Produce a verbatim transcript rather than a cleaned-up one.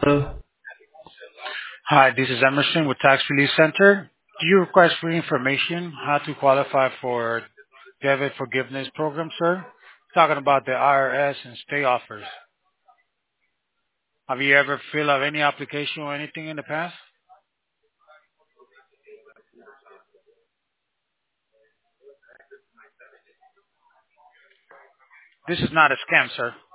Hi, this is Emerson with Tax Relief Center. Do you request free information how to qualify for debit forgiveness program, sir? Talking about the I R S and state offers. Have you ever filled out any application or anything in the past? This is not a scam, sir.